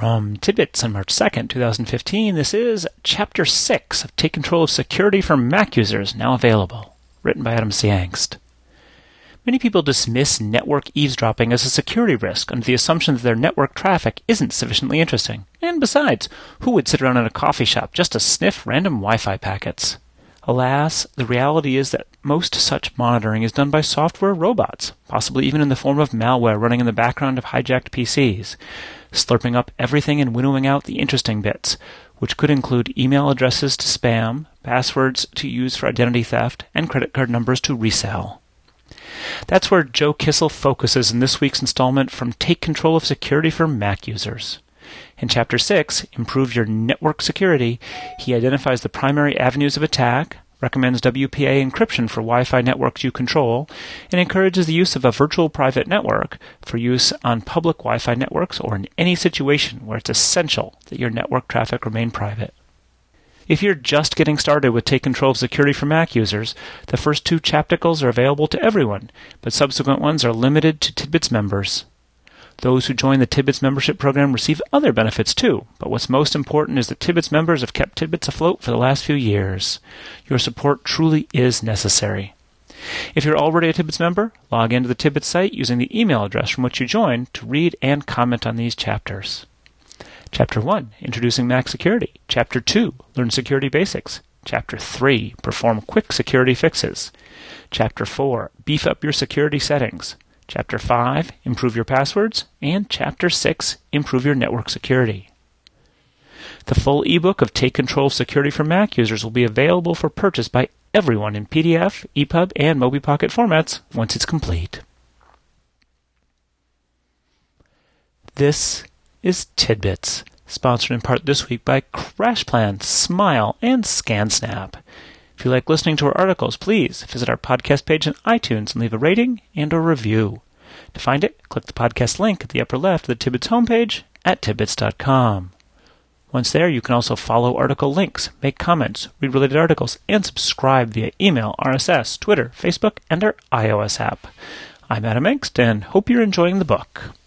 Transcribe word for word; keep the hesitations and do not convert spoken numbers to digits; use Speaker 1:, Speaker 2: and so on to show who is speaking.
Speaker 1: From Tidbits on March second, twenty fifteen, this is Chapter six of Take Control of Security for Mac Users, now available, written by Adam C. Angst. Many people dismiss network eavesdropping as a security risk under the assumption that their network traffic isn't sufficiently interesting. And besides, who would sit around in a coffee shop just to sniff random Wi-Fi packets? Alas, the reality is that most such monitoring is done by software robots, possibly even in the form of malware running in the background of hijacked P Cs, slurping up everything and winnowing out the interesting bits, which could include email addresses to spam, passwords to use for identity theft, and credit card numbers to resell. That's where Joe Kissel focuses in this week's installment from Take Control of Security for Mac Users. In Chapter six, Improve Your Network Security, he identifies the primary avenues of attack, recommends W P A encryption for Wi-Fi networks you control, and encourages the use of a virtual private network for use on public Wi-Fi networks or in any situation where it's essential that your network traffic remain private. If you're just getting started with Take Control of Security for Mac users, the first two chapticles are available to everyone, but subsequent ones are limited to Tidbits members. Those who join the Tidbits membership program receive other benefits too, but what's most important is that Tidbits members have kept Tidbits afloat for the last few years. Your support truly is necessary. If you're already a Tidbits member, log into the Tidbits site using the email address from which you joined to read and comment on these chapters. Chapter one, Introducing Mac Security. Chapter two, Learn Security Basics. Chapter three, Perform Quick Security Fixes. Chapter four, Beef Up Your Security Settings. Chapter five, Improve Your Passwords. And Chapter six, Improve Your Network Security. The full ebook of Take Control of Security for Mac users will be available for purchase by everyone in P D F, E P U B, and MobiPocket formats once it's complete. This is Tidbits, sponsored in part this week by CrashPlan, Smile, and ScanSnap. If you like listening to our articles, please visit our podcast page on iTunes and leave a rating and a review. To find it, click the podcast link at the upper left of the Tidbits homepage at tidbits dot com. Once there, you can also follow article links, make comments, read related articles, and subscribe via email, R S S, Twitter, Facebook, and our iOS app. I'm Adam Angst, and hope you're enjoying the book.